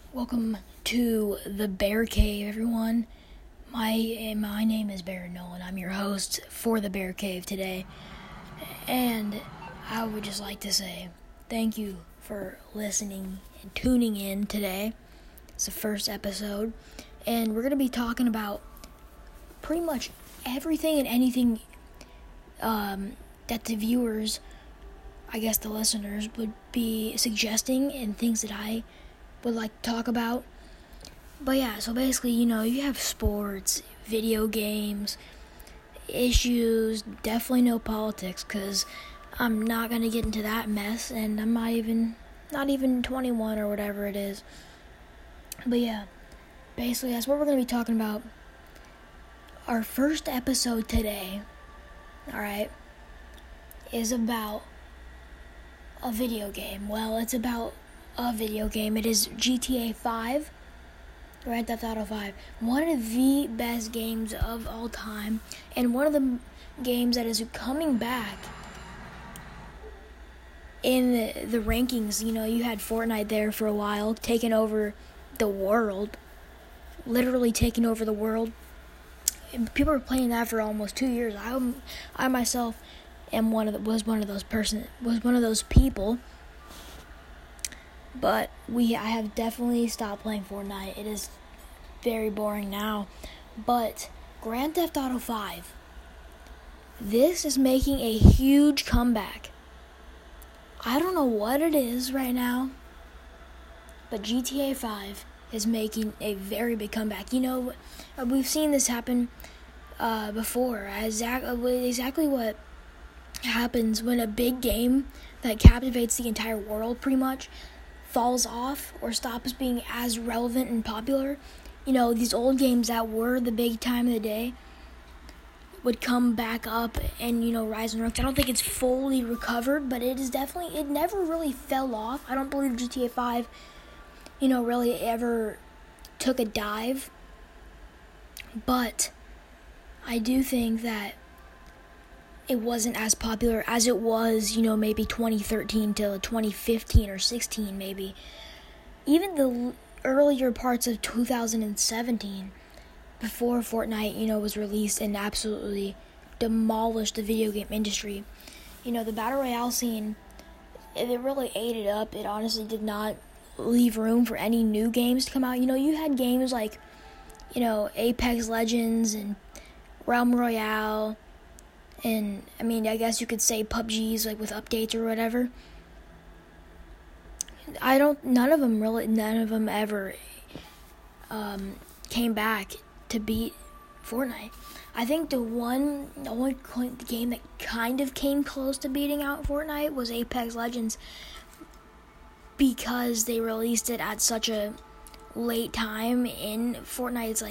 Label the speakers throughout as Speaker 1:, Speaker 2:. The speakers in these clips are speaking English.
Speaker 1: Welcome to the Bear Cave, everyone. My name is Baron Nolan. I'm your host for the Bear Cave today. And I would just like to say thank you for listening and tuning in today. It's the first episode. And we're going to be talking about pretty much everything and anything that the viewers, I guess the listeners, would be suggesting and things that I would like to talk about. But yeah, so basically, you have sports, video games, issues, definitely no politics, because I'm not going to get into that mess, and I'm not even 21 or whatever it is. But yeah, basically that's what we're going to be talking about. Our first episode today, alright, is about a video game. Well, it's about a video game. It is GTA 5, Grand Theft Auto 5. One of the best games of all time, and one of the games that is coming back in the rankings. You had Fortnite there for a while, taking over the world, literally taking over the world. And people were playing that for almost 2 years. I myself was one of those people. But I have definitely stopped playing Fortnite. It is very boring now. But Grand Theft Auto 5, this is making a huge comeback. I don't know what it is right now, but GTA 5 is making a very big comeback. We've seen this happen before. Exactly what happens when a big game that captivates the entire world pretty much falls off or stops being as relevant and popular. These old games that were the big time of the day would come back up and, rise and rock. I don't think it's fully recovered, but it never really fell off. I don't believe GTA 5, really ever took a dive. But I do think that it wasn't as popular as it was, maybe 2013 to 2015 or 16 maybe. Even the earlier parts of 2017, before Fortnite, was released and absolutely demolished the video game industry. The Battle Royale scene, it really ate it up. It honestly did not leave room for any new games to come out. You had games like, Apex Legends and Realm Royale, and I guess you could say PUBG's like with updates or whatever. None of them ever came back to beat Fortnite. I think the only game that kind of came close to beating out Fortnite was Apex Legends, because they released it at such a late time in Fortnite's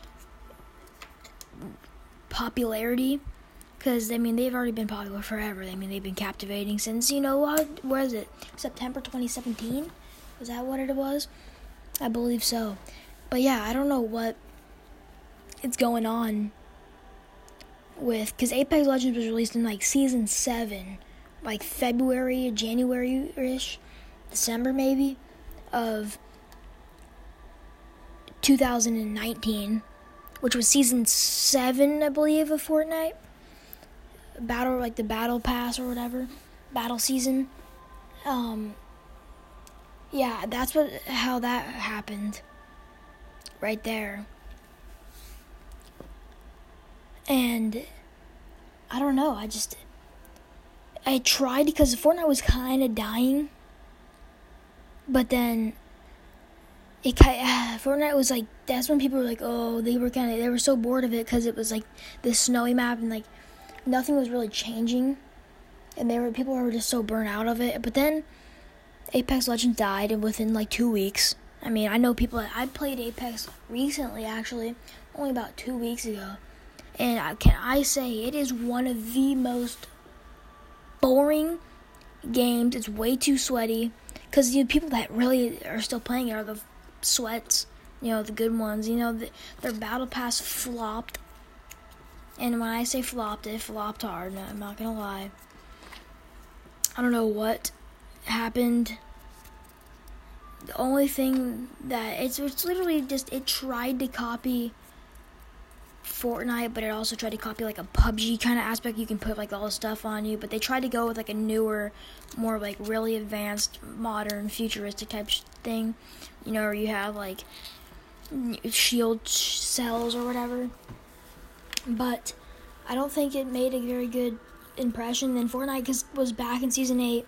Speaker 1: popularity. Because, they've already been popular forever. They've been captivating since, where is it? September 2017? Was that what it was? I believe so. But yeah, I don't know what it's going on with, because Apex Legends was released in, Season 7, February, January-ish, December maybe, of 2019, which was Season 7, I believe, of Fortnite. The battle pass or whatever, battle season. Yeah, that's how that happened right there. And I don't know, I tried, because Fortnite was kind of dying, but then Fortnite was that's when people were they were so bored of it, because it was this snowy map, and nothing was really changing, and people were just so burnt out of it. But then Apex Legends died, and within 2 weeks, I know people. I played Apex recently, actually, only about 2 weeks ago, and I say it is one of the most boring games. It's way too sweaty, because the people that really are still playing it are the sweats, the good ones. Their battle pass flopped. And when I say flopped, it flopped hard. No, I'm not going to lie. I don't know what happened The only thing that it's literally just it tried to copy Fortnite, but it also tried to copy like a PUBG kind of aspect. You can put like all the stuff on you, but they tried to go with like a newer, more like really advanced, modern, futuristic type thing. You know, where you have like shield cells or whatever. But I don't think it made a very good impression. Then Fortnite was back in Season 8,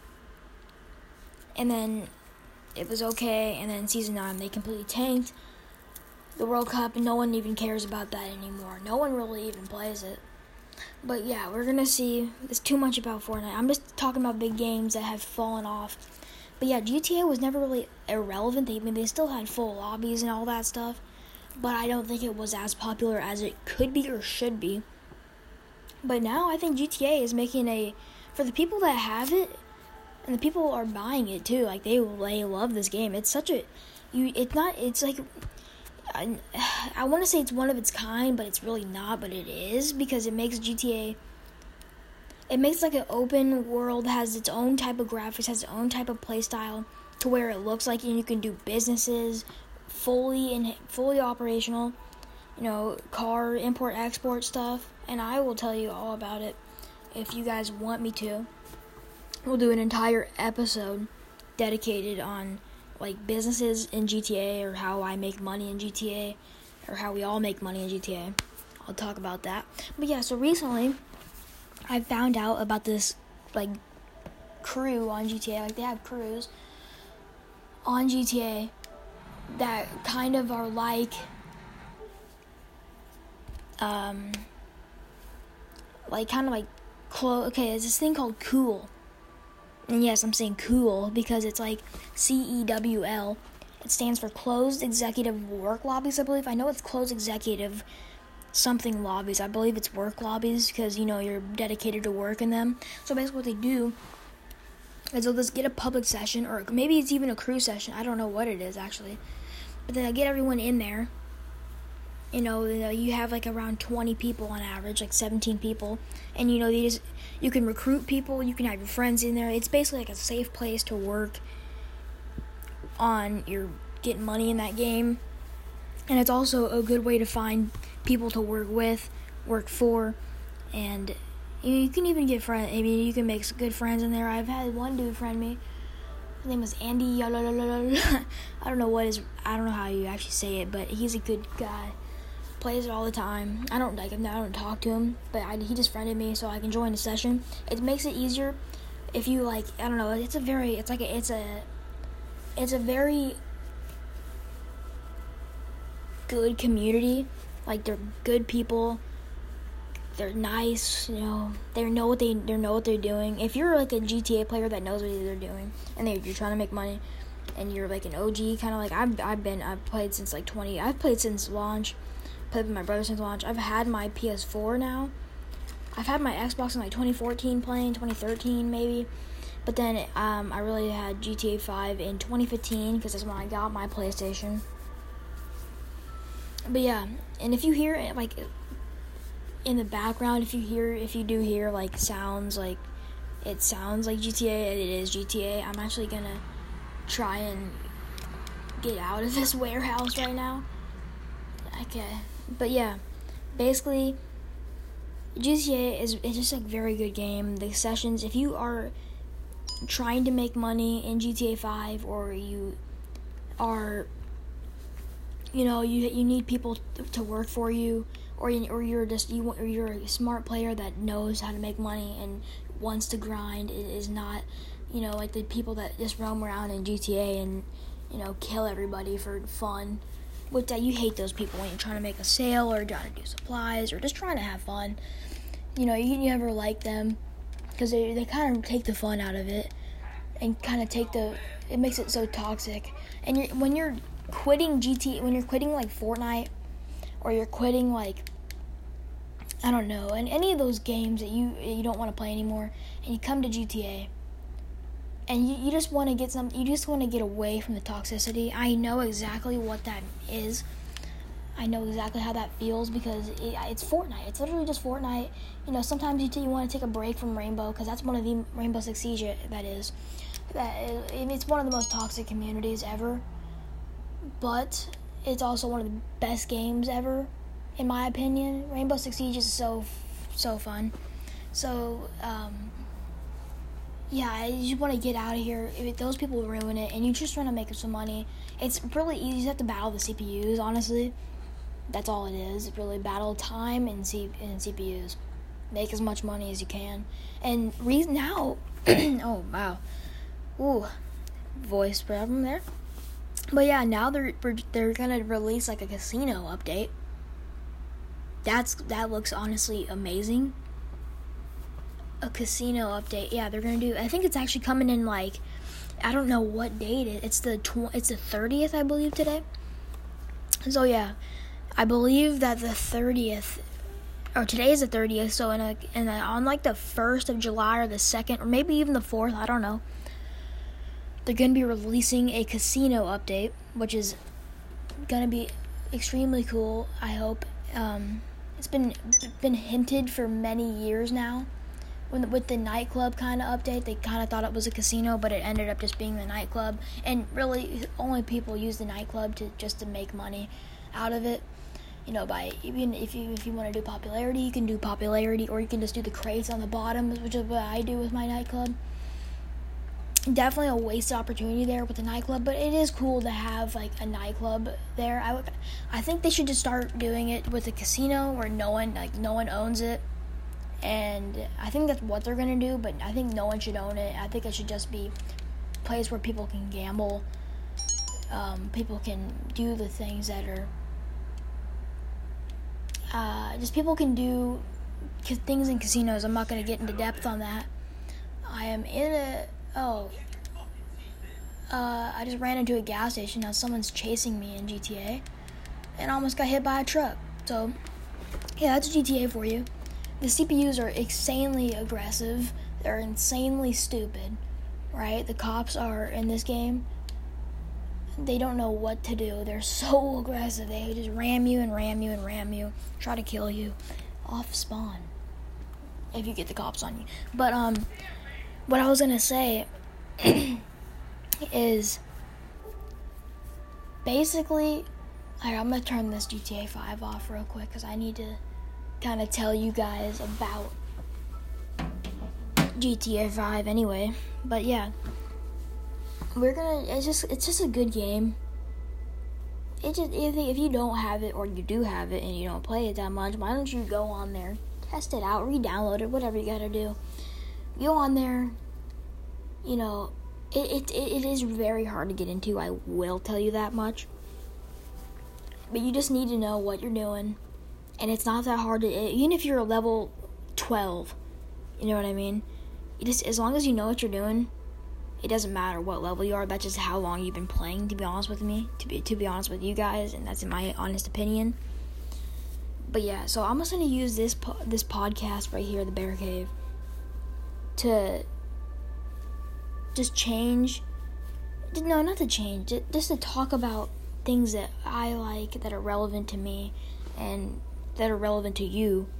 Speaker 1: and then it was okay, and then Season 9 they completely tanked the World Cup, and no one even cares about that anymore. No one really even plays it. But yeah, we're going to see. It's too much about Fortnite. I'm just talking about big games that have fallen off. But yeah, GTA was never really irrelevant. They still had full lobbies and all that stuff, but I don't think it was as popular as it could be or should be. But now I think GTA is making for the people that have it, and the people are buying it too. Like they love this game. It's such a, it's like, I want to say it's one of its kind, but it's really not. But it is, because it makes GTA. It makes like an open world, has its own type of graphics, has its own type of play style, to where it looks like, and you can do businesses fully operational. You know, car import export stuff, and I will tell you all about it if you guys want me to. We'll do an entire episode dedicated on like businesses in GTA, or how I make money in GTA, or how we all make money in GTA. I'll talk about that. But yeah, so recently I found out about this like crew on GTA. Like they have crews on GTA that kind of are like okay, there's this thing called Cool. And yes, I'm saying cool because it's like CEWL. It stands for Closed Executive Work Lobbies, I believe. I know it's Closed Executive something lobbies. I believe it's work lobbies because, you know, you're dedicated to work in them. So basically what they do is they'll just get a public session, or maybe it's even a crew session. I don't know what it is, actually. But then they'll get everyone in there. You know, you have like around 20 people on average, like 17 people. And, you know, you can recruit people, you can have your friends in there. It's basically like a safe place to work on your getting money in that game. And it's also a good way to find people to work with, work for, and you can even get friends. I mean, you can make some good friends in there. I've had one dude friend me. His name was Andy. I don't know how you actually say it, but he's a good guy. Plays it all the time. I don't like him. I don't talk to him, but he just friended me so I can join the session. It makes it easier if you like. I don't know. It's a very good community. Like they're good people. They're nice. You know, they know what they're doing. If you're like a GTA player that knows what they're doing, and you're trying to make money, and you're like an OG, kind of like I've played since like 20. I've played since launch. Played with my brother since launch. I've had my PS4 now. I've had my Xbox in like 2014 playing, 2013 maybe. But then I really had GTA 5 in 2015 because that's when I got my PlayStation. But yeah, and if you hear like in the background, if you do hear like sounds, like it sounds like GTA, it is GTA. I'm actually gonna try and get out of this warehouse right now. Okay. But yeah, basically, GTA is just a very good game. The sessions, if you are trying to make money in GTA 5, or you are, you know, you need people to work for you, or you're a smart player that knows how to make money and wants to grind. It is not, you know, like the people that just roam around in GTA and, you know, kill everybody for fun. Which you hate those people when you're trying to make a sale, or trying to do supplies, or just trying to have fun. You know, you never like them because they kind of take the fun out of it, and kind of it makes it so toxic. And when you're quitting when you're quitting like Fortnite, or you're quitting like, I don't know, and any of those games that you don't want to play anymore, and you come to GTA. And you just want to get away from the toxicity. I know exactly what that is. I know exactly how that feels because it's Fortnite. It's literally just Fortnite. You know, sometimes you want to take a break from Rainbow because that's one of the Rainbow Six Siege that is. It's one of the most toxic communities ever, but it's also one of the best games ever, in my opinion. Rainbow Six Siege is so fun. So, yeah, you just want to get out of here. If those people ruin it, and you just want to make some money. It's really easy. You just have to battle the CPUs, honestly. That's all it is. It's really battle time and CPUs. Make as much money as you can. And now, oh, wow. Ooh, voice problem there. But yeah, now they're gonna release like a casino update. That looks honestly amazing. A casino update. Yeah, they're gonna do. I think it's actually coming in like, I don't know what date it's the 30th, I believe, today. So yeah, I believe that the 30th, or today is the 30th. So on like the 1st of July or the 2nd, or maybe even the 4th, I don't know. They're gonna be releasing a casino update, which is gonna be extremely cool. I hope. It's been hinted for many years now. With the nightclub kind of update, they kind of thought it was a casino, but it ended up just being the nightclub. And really, only people use the nightclub to make money out of it. You know, by even if you want to do popularity, you can do popularity, or you can just do the crates on the bottom, which is what I do with my nightclub. Definitely a wasted opportunity there with the nightclub, but it is cool to have like a nightclub there. I think they should just start doing it with a casino where no one owns it. And I think that's what they're going to do, but I think no one should own it. I think it should just be a place where people can gamble. People can do the things that are... just people can do things in casinos. I'm not going to get into depth on that. I am in a... I just ran into a gas station. Now someone's chasing me in GTA. And almost got hit by a truck. So, yeah, that's GTA for you. The CPUs are insanely aggressive. They're insanely stupid, right? The cops are, in this game, they don't know what to do. They're so aggressive. They just ram you and ram you and ram you. Try to kill you off spawn if you get the cops on you. But, what I was going to say is basically... Alright, I'm going to turn this GTA 5 off real quick because I need to kind of tell you guys about GTA 5 anyway. But yeah, it's just a good game. If you don't have it, or you do have it and you don't play it that much, why don't you go on there, test it out, re-download it, whatever you gotta do. Go on there. You know, it is very hard to get into, I will tell you that much. But you just need to know what you're doing. And it's not that hard to... Even if you're a level 12, you know what I mean? As long as you know what you're doing, it doesn't matter what level you are. That's just how long you've been playing, to be honest with me. To be honest with you guys, and that's in my honest opinion. But yeah, so I'm just going to use this podcast right here, The Bear Cave, to just change... No, not to change. Just to talk about things that I like, that are relevant to me, and that are relevant to you.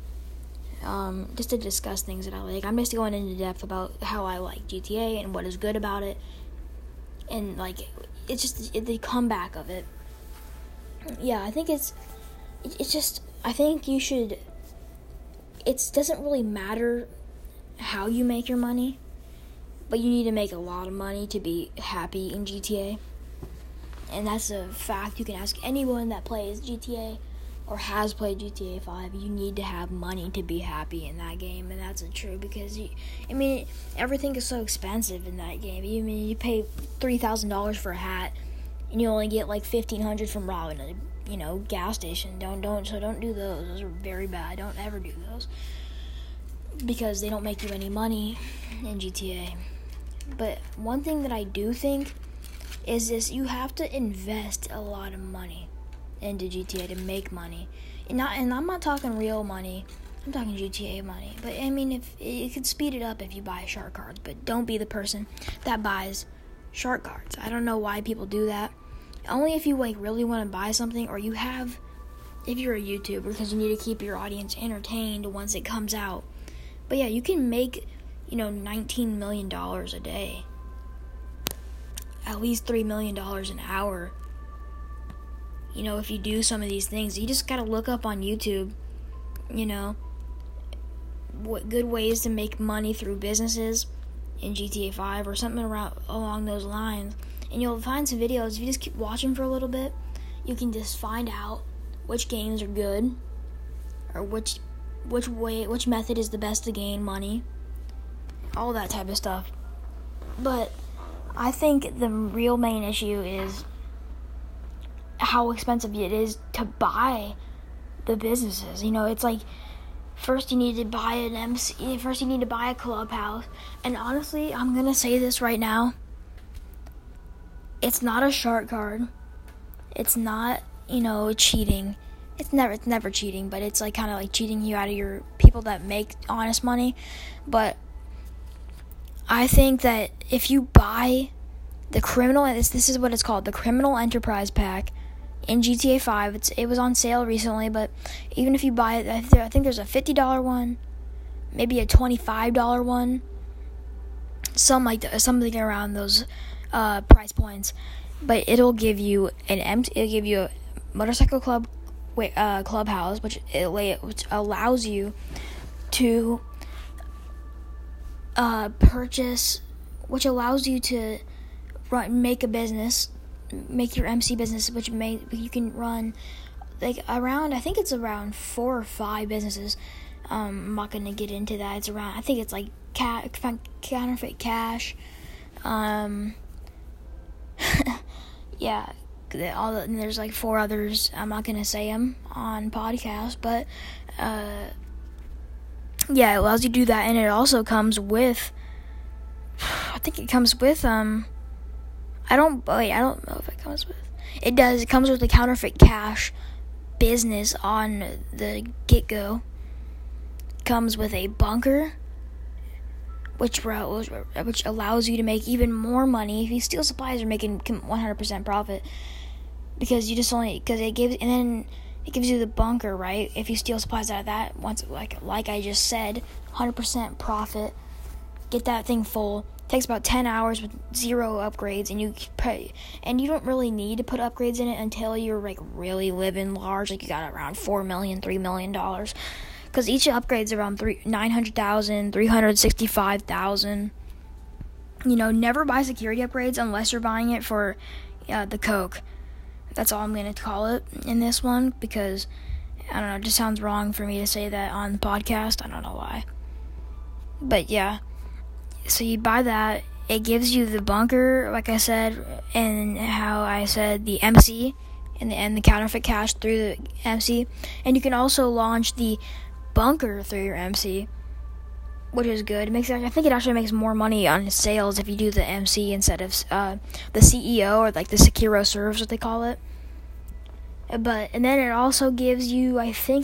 Speaker 1: Just to discuss things that I like. I'm just going into depth about how I like GTA and what is good about it. And, like, it's just the comeback of it. Yeah, I think it's just... I think you should... It doesn't really matter how you make your money, but you need to make a lot of money to be happy in GTA. And that's a fact. You can ask anyone that plays GTA or has played GTA 5. You need to have money to be happy in that game, and that's true because everything is so expensive in that game. You pay $3,000 for a hat, and you only get like $1,500 from robbing a gas station. Don't do those. Those are very bad. Don't ever do those because they don't make you any money in GTA. But one thing that I do think is this: you have to invest a lot of money into GTA to make money. And I'm not talking real money. I'm talking GTA money. But if it could speed it up if you buy shark cards, but don't be the person that buys shark cards. I don't know why people do that. Only if you really want to buy something, or if you're a YouTuber, because you need to keep your audience entertained once it comes out. But yeah, you can make $19 million a day at least $3 million an hour. You know, if you do some of these things, you just gotta look up on YouTube, you know, what good ways to make money through businesses in GTA 5 or something along those lines. And you'll find some videos. If you just keep watching for a little bit, you can just find out which games are good, or which method is the best to gain money, all that type of stuff. But I think the real main issue is how expensive it is to buy the businesses. You know, it's like, first you need to buy an MC, first you need to buy a clubhouse. And honestly, I'm going to say this right now. It's not a shark card. It's not, you know, cheating. It's never cheating, but it's like kind of like cheating you out of your people that make honest money. But I think that if you buy the criminal, this is what it's called, the Criminal Enterprise Pack in GTA 5. It was on sale recently, but even if you buy it, I think there's a $50 one, maybe a $25 one, something around those price points. But it'll give you a motorcycle clubhouse, which allows you to purchase, which allows you to make a business, make your MC business, which you can run like around, I think it's around 4 or 5 businesses. I'm not gonna get into that. It's around, I think it's like counterfeit cash, yeah, and there's like 4 others. I'm not gonna say them on podcast, but yeah, it allows you to do that. And it also comes with, I think it comes with I don't know if it comes with, it does, it comes with the counterfeit cash business on the get-go. Comes with a bunker, which allows you to make even more money. If you steal supplies, you're making 100% profit, because it gives you the bunker, right? If you steal supplies out of that, once, like I just said, 100% profit. Get that thing full. Takes about 10 hours with 0 upgrades, and you don't really need to put upgrades in it until you're like really living large, like you got around $4 million, $3 million, because each upgrade's around $900,000, $365,000. You know, never buy security upgrades unless you're buying it for the coke. That's all I'm gonna call it in this one, because I don't know, it just sounds wrong for me to say that on the podcast. I don't know why, but yeah. So you buy that, it gives you the bunker, like I said, and how I said the MC and the counterfeit cash through the MC. And you can also launch the bunker through your MC, which is good. I think it actually makes more money on sales if you do the MC instead of the CEO, or like the Sekiro serves, what they call it. And then it also gives you,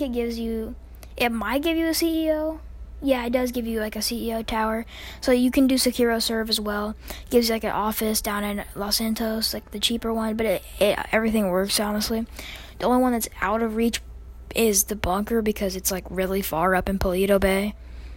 Speaker 1: it might give you a CEO. Yeah, it does give you like a CEO tower, so you can do Sekiro serve as well. It gives you like an office down in Los Santos, like the cheaper one, but everything works, honestly. The only one that's out of reach is the bunker, because it's like really far up in Paleto Bay.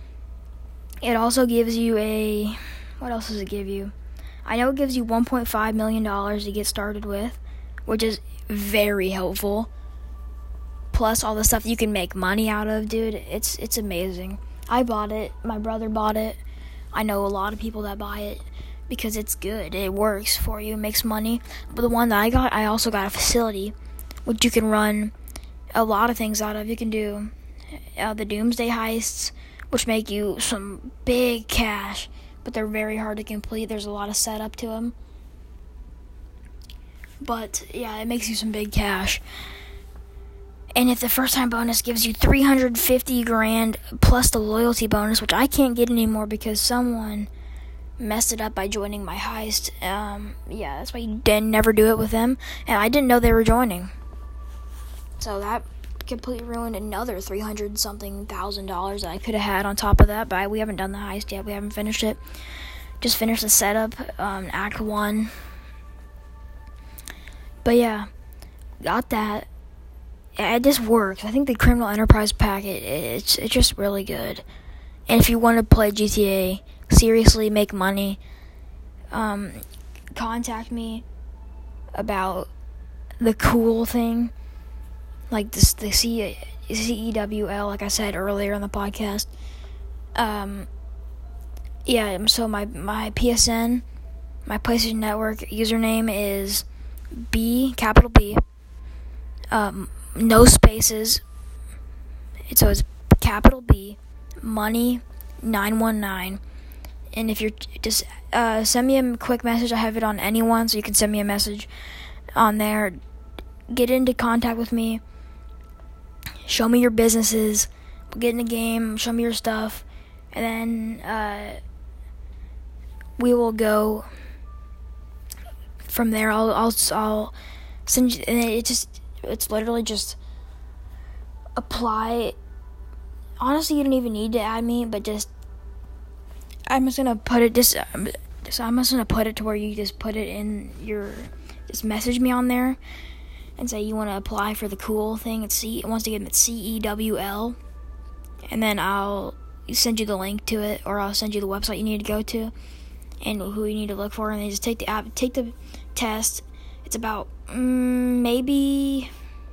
Speaker 1: It also gives you what else does it give you? I know it gives you $1.5 million to get started with, which is very helpful. Plus all the stuff you can make money out of, dude. It's amazing. I bought it. My brother bought it. I know a lot of people that buy it because it's good. It works for you. It makes money. But the one that I got, I also got a facility, which you can run a lot of things out of. You can do the Doomsday heists, which make you some big cash, but they're very hard to complete. There's a lot of setup to them. But yeah, it makes you some big cash. And if the first time bonus gives you $350,000 plus the loyalty bonus, which I can't get anymore because someone messed it up by joining my heist. Yeah, that's why you never do it with them. And I didn't know they were joining. So that completely ruined another $300-something thousand that I could have had on top of that. But we haven't done the heist yet. We haven't finished it. Just finished the setup, Act 1. But yeah, got that. It just works. I think the Criminal Enterprise Pack, it's just really good. And if you want to play GTA, seriously make money, contact me about the cool thing, like the CEWL, like I said earlier on the podcast. Yeah, so my PSN, my PlayStation Network username is capital B, no spaces. So it's capital B, money 919. And if you're just send me a quick message. I have it on anyone, so you can send me a message on there. Get into contact with me. Show me your businesses. Get in the game. Show me your stuff, and then we will go from there. I'll send you, and it's literally just apply. Honestly, you don't even need to add me, but just I'm just gonna put it I'm just gonna put it to where you just put it in just message me on there and say you want to apply for the cool thing. Once again, it's CEWL, and then I'll send you the link to it, or I'll send you the website you need to go to and who you need to look for, and then just take the test. It's about maybe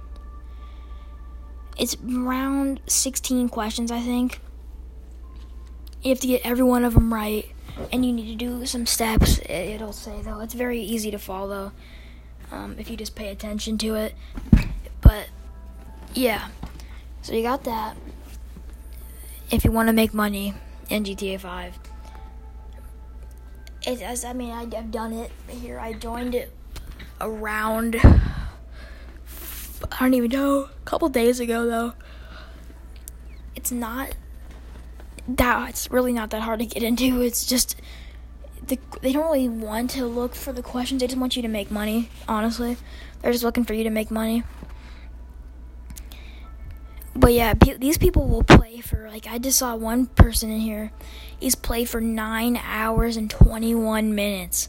Speaker 1: it's around 16 questions, I think. You have to get every one of them right, and you need to do some steps. It'll say, though, it's very easy to follow if you just pay attention to it. But yeah, so you got that. If you want to make money in GTA 5, I've done it here. I joined it around, I don't even know, a couple days ago, though. It's really not that hard to get into. It's just they don't really want to look for the questions. They just want you to make money, honestly. They're just looking for you to make money. But yeah, these people will play for, like, I just saw one person in here. He's played for 9 hours and 21 minutes.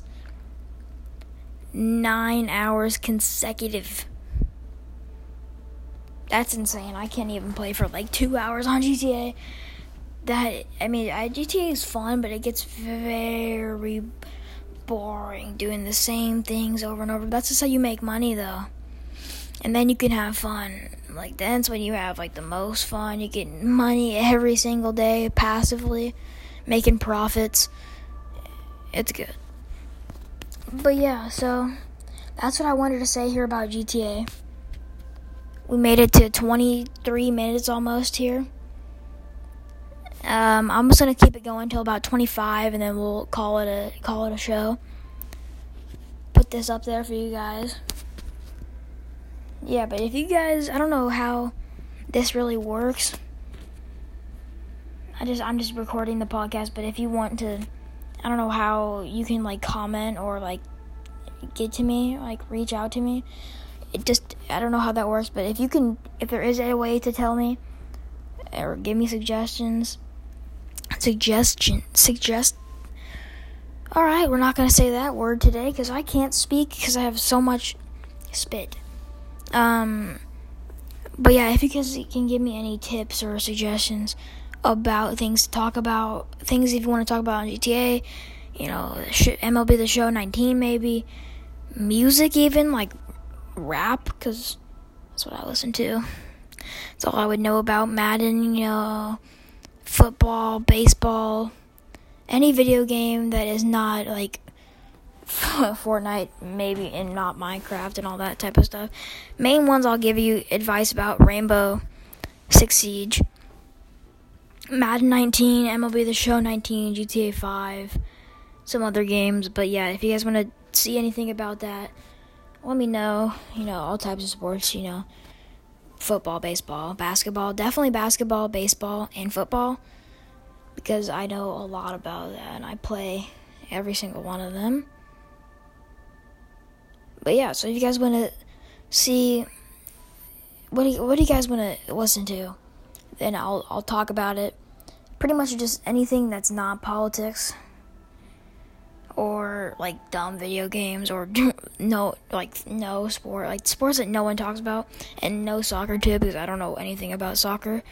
Speaker 1: 9 hours consecutive. That's insane. I can't even play for like 2 hours on GTA. GTA is fun, but it gets very boring doing the same things over and over. That's just how you make money, though. And then you can have fun. Like, that's when you have, like, the most fun. You get money every single day, passively, making profits. It's good. But yeah, so that's what I wanted to say here about GTA. We made it to 23 minutes almost here. I'm just gonna keep it going until about 25, and then we'll call it a show. Put this up there for you guys. Yeah, but if you guys, I don't know how this really works. I'm just recording the podcast, but if you want to, I don't know how you can, like, comment or, like, get to me, like, reach out to me. I don't know how that works, but if there is a way to tell me or give me suggestions. Alright, we're not going to say that word today because I can't speak because I have so much spit. But yeah, if you guys can give me any tips or suggestions about things to talk about, things if you want to talk about on GTA, MLB The Show 19 maybe, music even, like rap, because that's what I listen to. That's all I would know about. Madden, football, baseball, any video game that is not like Fortnite, maybe, and not Minecraft and all that type of stuff. Main ones I'll give you advice about: Rainbow Six Siege, Madden 19, MLB The Show 19, GTA 5, some other games. But yeah, if you guys want to see anything about that, let me know. All types of sports, football, baseball, basketball, definitely basketball, baseball, and football, because I know a lot about that, and I play every single one of them. But yeah, so if you guys want to see, what do you guys want to listen to, then I'll talk about it. Pretty much just anything that's not politics, or like dumb video games, or no sport, like sports that no one talks about, and no soccer too, because I don't know anything about soccer.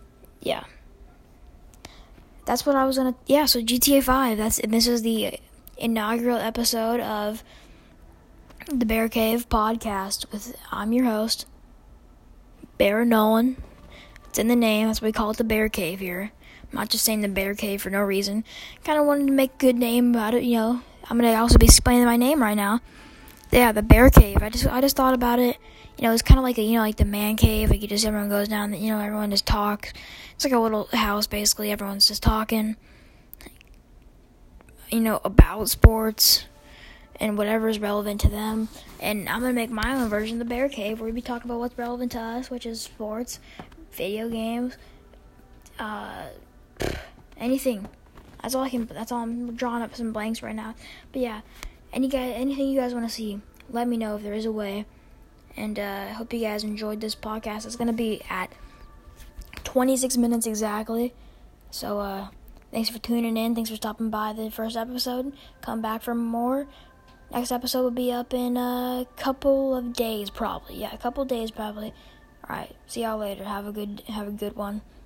Speaker 1: Yeah, that's what I was gonna. Yeah, so GTA 5. This is the inaugural episode of the Bear Cave podcast. I'm your host, Bear Nolan. It's in the name. That's why we call it the Bear Cave here. I'm not just saying the Bear Cave for no reason. Kind of wanted to make a good name about it. I'm gonna also be explaining my name right now. Yeah, the Bear Cave. I just thought about it. It's kind of like like the man cave. Like everyone goes down. Everyone just talks. It's like a little house basically. Everyone's just talking. About sports and whatever is relevant to them. And I'm gonna make my own version of the Bear Cave, where we be talking about what's relevant to us, which is sports, video games, anything. That's all I'm drawing up some blanks right now. But yeah, anything you guys want to see, let me know if there is a way. And I hope you guys enjoyed this podcast. It's gonna be at 26 minutes exactly. So thanks for tuning in. Thanks for stopping by the first episode. Come back for more. Next episode will be up in a couple of days probably. Yeah, a couple of days probably. All right. See y'all later. Have a good one.